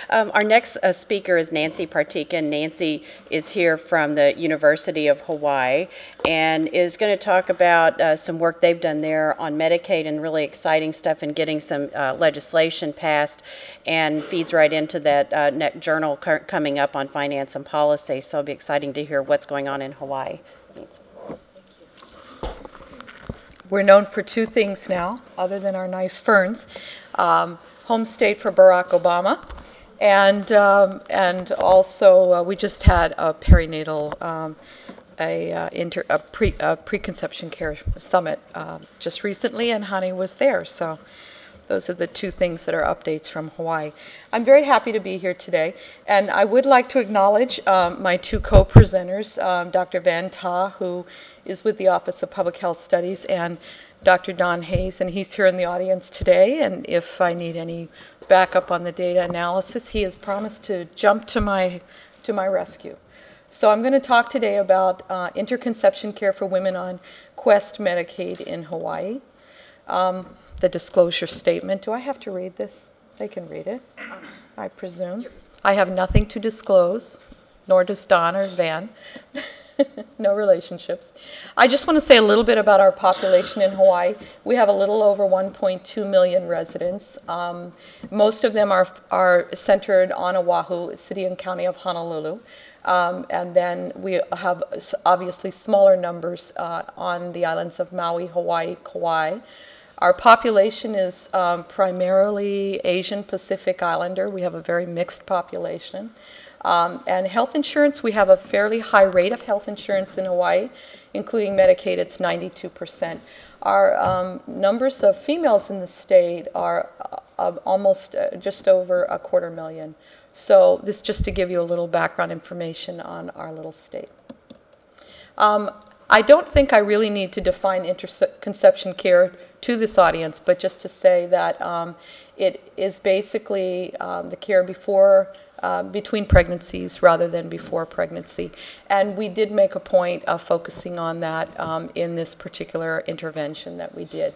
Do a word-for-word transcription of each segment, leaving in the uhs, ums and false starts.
Um, our next uh, speaker is Nancy Partyka. Nancy is here from the University of Hawaii and is going to talk about uh, some work they've done there on Medicaid and really exciting stuff and getting some uh, legislation passed, and feeds right into that uh, next journal coming up on finance and policy. So it'll be exciting to hear what's going on in Hawaii. Nancy. We're known for two things now, other than our nice ferns. Um, home state for Barack Obama, and um, and also uh, we just had a perinatal, um, a, uh, inter, a, pre, a preconception care summit uh, just recently, and Hani was there. So those are the two things that are updates from Hawaii. I'm very happy to be here today, and I would like to acknowledge um, my two co-presenters, um, Doctor Van Ta, who is with the Office of Public Health Studies, and Doctor Don Hayes, and he's here in the audience today, and if I need any backup on the data analysis, he has promised to jump to my, to my rescue. So I'm going to talk today about uh, interconception care for women on Quest Medicaid in Hawaii. Um, the disclosure statement. Do I have to read this? They can read it, I presume. I have nothing to disclose, nor does Don or Van. No relationships. I just want to say a little bit about our population in Hawaii. We have a little over one point two million residents. Um, most of them are, are centered on Oahu, city and county of Honolulu. Um, and then we have obviously smaller numbers uh, on the islands of Maui, Hawaii, Kauai. Our population is um, primarily Asian Pacific Islander. We have a very mixed population. Um, and health insurance, we have a fairly high rate of health insurance in Hawaii, including Medicaid. It's ninety-two percent. Our um, numbers of females in the state are uh, almost uh, just over a quarter million. So this just to give you a little background information on our little state. Um, I don't think I really need to define interconception care to this audience, but just to say that um, it is basically um, the care before, uh, between pregnancies rather than before pregnancy. And we did make a point of focusing on that um, in this particular intervention that we did.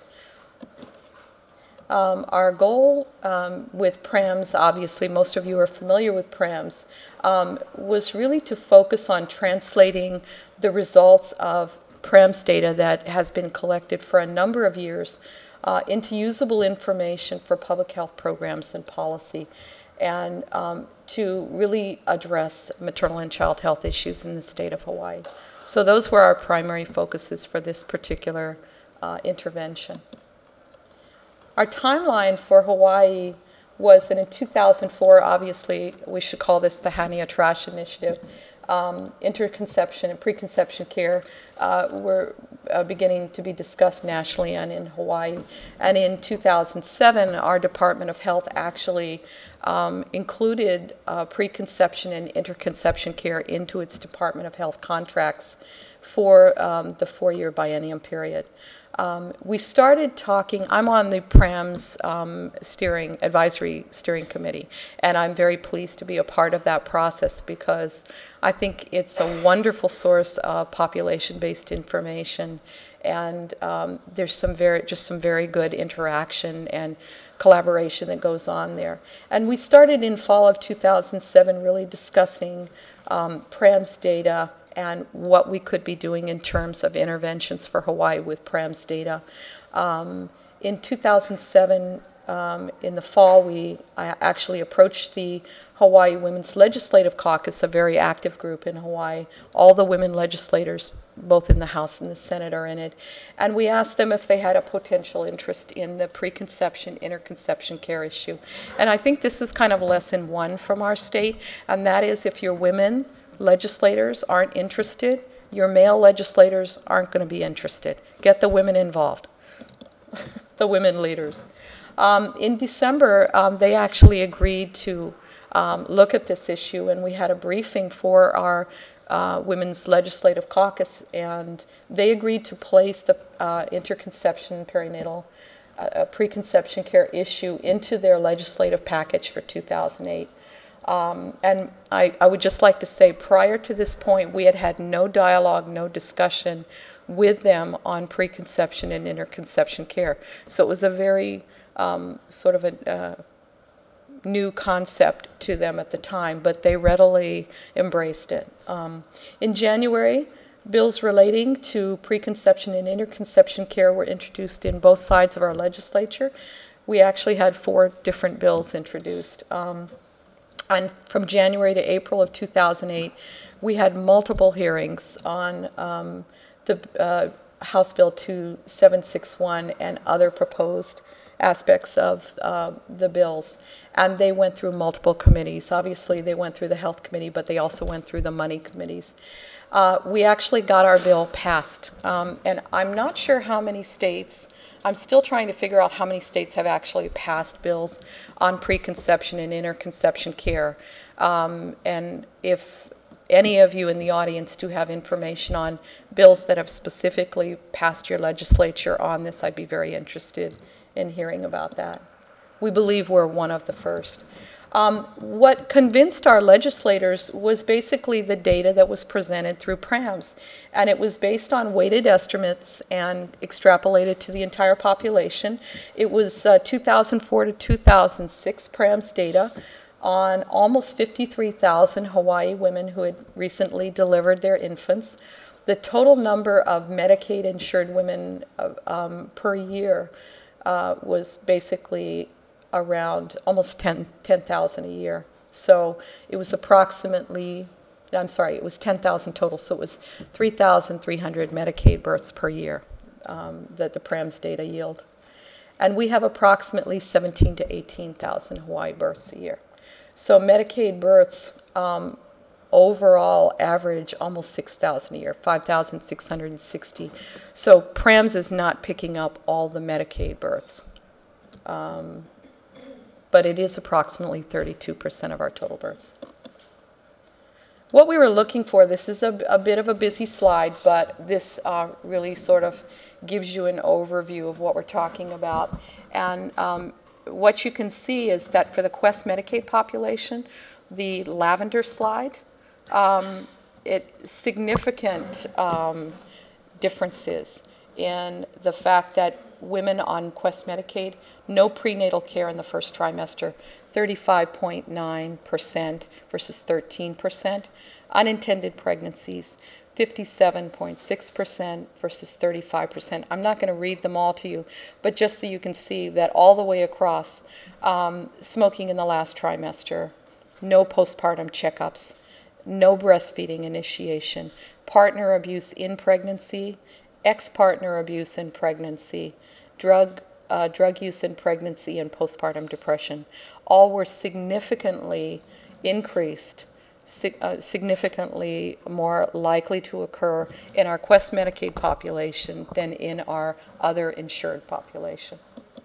Um, our goal um, with PRAMS, obviously most of you are familiar with PRAMS, um, was really to focus on translating the results of PRAMS data that has been collected for a number of years uh, into usable information for public health programs and policy, and um, to really address maternal and child health issues in the state of Hawaii. So those were our primary focuses for this particular uh, intervention. Our timeline for Hawaii was that in two thousand four, obviously, we should call this the Hania Trash Initiative, um, interconception and preconception care uh, were uh, beginning to be discussed nationally and in Hawaii. And in two thousand seven, our Department of Health actually um, included uh, preconception and interconception care into its Department of Health contracts for um, the four-year biennium period. Um, we started talking, I'm on the PRAMS um, steering, advisory steering committee, and I'm very pleased to be a part of that process because I think it's a wonderful source of population-based information, and um, there's some very, just some very good interaction and collaboration that goes on there. And we started in fall of two thousand seven really discussing um, PRAMS data and what we could be doing in terms of interventions for Hawaii with PRAMS data. Um, in two thousand seven, um, in the fall, we I actually approached the Hawaii Women's Legislative Caucus, a very active group in Hawaii. All the women legislators, both in the House and the Senate, are in it. And we asked them if they had a potential interest in the preconception, interconception care issue. And I think this is kind of lesson one from our state, and that is if you're women, legislators aren't interested, your male legislators aren't going to be interested. Get the women involved, the women leaders. Um, in December, um, they actually agreed to um, look at this issue, and we had a briefing for our uh, Women's Legislative Caucus, and they agreed to place the uh, interconception, perinatal, uh, preconception care issue into their legislative package for two thousand eight. Um, and I, I would just like to say, prior to this point, we had had no dialogue, no discussion with them on preconception and interconception care. So it was a very um, sort of a uh, new concept to them at the time, but they readily embraced it. Um, in January, bills relating to preconception and interconception care were introduced in both sides of our legislature. We actually had four different bills introduced. Um, and from January to April of two thousand eight, we had multiple hearings on um, the uh, House Bill two seven six one and other proposed aspects of uh, the bills. And they went through multiple committees. Obviously, they went through the Health Committee, but they also went through the Money Committees. Uh, we actually got our bill passed. Um, and I'm not sure how many states, I'm still trying to figure out how many states have actually passed bills on preconception and interconception care. Um, and if any of you in the audience do have information on bills that have specifically passed your legislature on this, I'd be very interested in hearing about that. We believe we're one of the first. Um, what convinced our legislators was basically the data that was presented through PRAMS, and it was based on weighted estimates and extrapolated to the entire population. It was uh, two thousand four to two thousand six PRAMS data on almost fifty-three thousand Hawaii women who had recently delivered their infants. The total number of Medicaid-insured women uh, um, per year uh, was basically around almost ten thousand a year. So it was approximately, I'm sorry, it was ten thousand total, so it was three thousand three hundred Medicaid births per year um, that the PRAMS data yield. And we have approximately seventeen to eighteen thousand Hawaii births a year. So Medicaid births um, overall average almost six thousand a year, five thousand six hundred sixty. So PRAMS is not picking up all the Medicaid births. Um, but it is approximately thirty-two percent of our total births. What we were looking for, this is a, a bit of a busy slide, but this uh, really sort of gives you an overview of what we're talking about. And um, what you can see is that for the Quest Medicaid population, the lavender slide, um, it significant um, differences in the fact that women on Quest Medicaid, no prenatal care in the first trimester, thirty-five point nine percent versus thirteen percent. Unintended pregnancies, fifty-seven point six percent versus thirty-five percent. I'm not going to read them all to you, but just so you can see that all the way across, um, smoking in the last trimester, no postpartum checkups, no breastfeeding initiation, partner abuse in pregnancy, ex-partner abuse in pregnancy, drug uh, drug use in pregnancy, and postpartum depression. All were significantly increased, sig uh, significantly more likely to occur in our Quest Medicaid population than in our other insured population.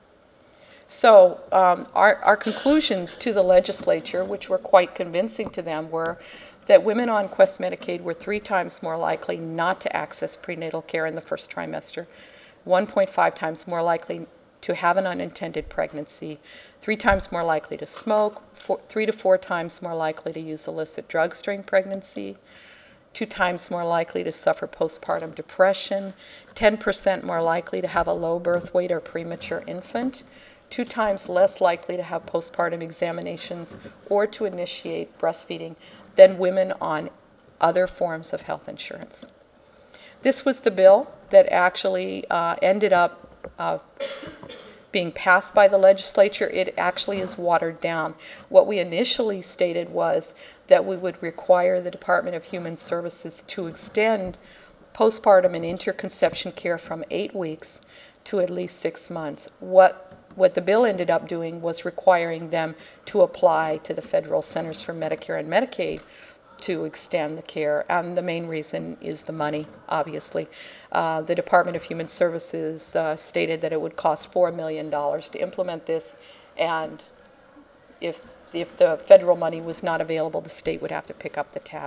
So um, our, our conclusions to the legislature, which were quite convincing to them, were that women on Quest Medicaid were three times more likely not to access prenatal care in the first trimester, one point five times more likely to have an unintended pregnancy, three times more likely to smoke, four, three to four times more likely to use illicit drugs during pregnancy, two times more likely to suffer postpartum depression, ten percent more likely to have a low birth weight or premature infant, two times less likely to have postpartum examinations or to initiate breastfeeding than women on other forms of health insurance. This was the bill that actually uh, ended up uh, being passed by the legislature. It actually is watered down. What we initially stated was that we would require the Department of Human Services to extend postpartum and interconception care from eight weeks to at least six months. What What the bill ended up doing was requiring them to apply to the Federal Centers for Medicare and Medicaid to extend the care, and the main reason is the money, obviously. Uh, the Department of Human Services uh, stated that it would cost four million dollars to implement this, and if, if the federal money was not available, the state would have to pick up the tab.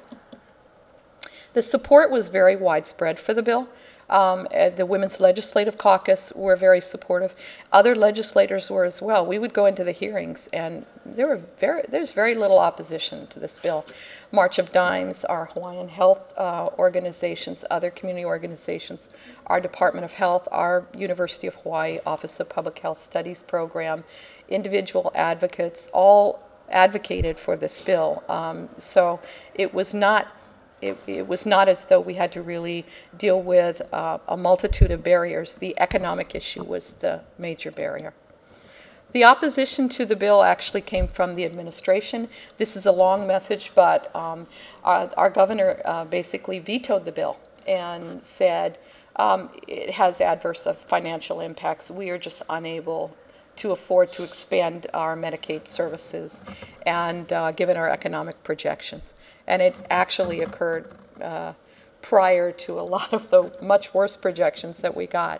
The support was very widespread for the bill. Um, the Women's Legislative Caucus were very supportive. Other legislators were as well. We would go into the hearings, and there were very, there's very little opposition to this bill. March of Dimes, our Hawaiian health uh, organizations, other community organizations, our Department of Health, our University of Hawaii Office of Public Health Studies program, individual advocates, all advocated for this bill. Um, so it was not It, it was not as though we had to really deal with uh, a multitude of barriers. The economic issue was the major barrier. The opposition to the bill actually came from the administration. This is a long message, but um, our, our governor uh, basically vetoed the bill and said um, it has adverse financial impacts. We are just unable to afford to expand our Medicaid services, and uh, given our economic projections. And it actually occurred uh, prior to a lot of the much worse projections that we got.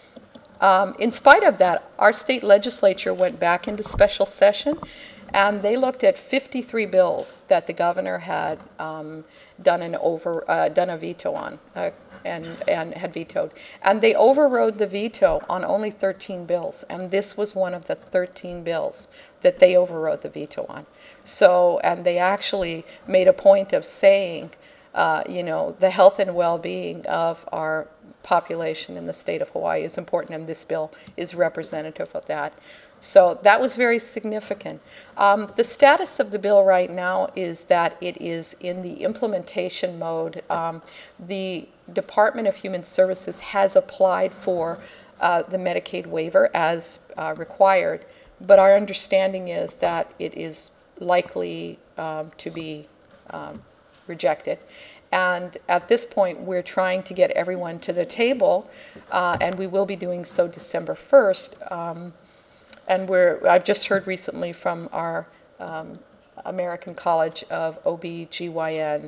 Um, in spite of that, our state legislature went back into special session, and they looked at fifty-three bills that the governor had um, done an over uh, done a veto on, uh, and and had vetoed, and they overrode the veto on only thirteen bills, and this was one of the thirteen bills that they overrode the veto on. So, and they actually made a point of saying, uh, you know, the health and well-being of our population in the state of Hawaii is important, and this bill is representative of that. So that was very significant. Um, the status of the bill right now is that it is in the implementation mode. Um, the Department of Human Services has applied for uh, the Medicaid waiver as uh, required, but our understanding is that it is likely um, to be um, rejected. And at this point, we're trying to get everyone to the table, uh, and we will be doing so December first. Um, and we're, I've just heard recently from our um, American College of O B G Y N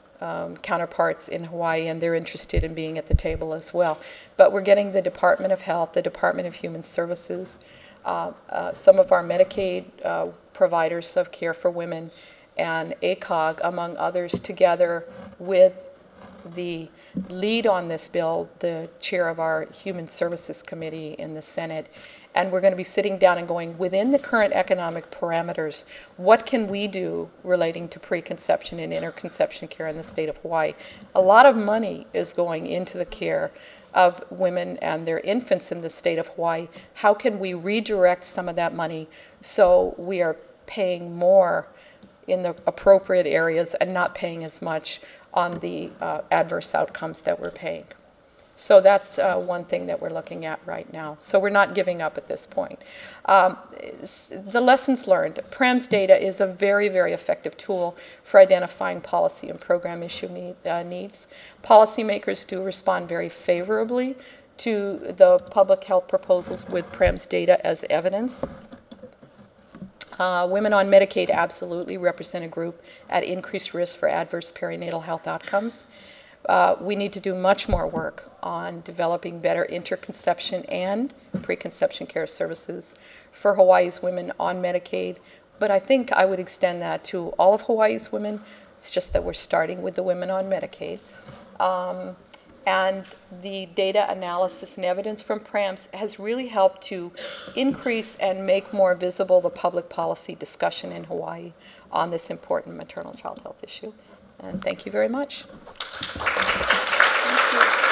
um, counterparts in Hawaii, and they're interested in being at the table as well. But we're getting the Department of Health, the Department of Human Services, uh, uh, some of our Medicaid uh, providers of care for women, and A C O G, among others, together with the lead on this bill, the chair of our Human Services Committee in the Senate. And we're going to be sitting down and going, within the current economic parameters, what can we do relating to preconception and interconception care in the state of Hawaii? A lot of money is going into the care of women and their infants in the state of Hawaii. How can we redirect some of that money so we are paying more in the appropriate areas and not paying as much on the uh, adverse outcomes that we're paying? So that's uh, one thing that we're looking at right now. So we're not giving up at this point. Um, the lessons learned. PRAMS data is a very, very effective tool for identifying policy and program issue need, uh, needs. Policymakers do respond very favorably to the public health proposals with PRAMS data as evidence. Uh, women on Medicaid absolutely represent a group at increased risk for adverse perinatal health outcomes. Uh, we need to do much more work on developing better interconception and preconception care services for Hawaii's women on Medicaid. But I think I would extend that to all of Hawaii's women. It's just that we're starting with the women on Medicaid. Um, and the data analysis and evidence from PRAMS has really helped to increase and make more visible the public policy discussion in Hawaii on this important maternal child health issue. And thank you very much. Thank you.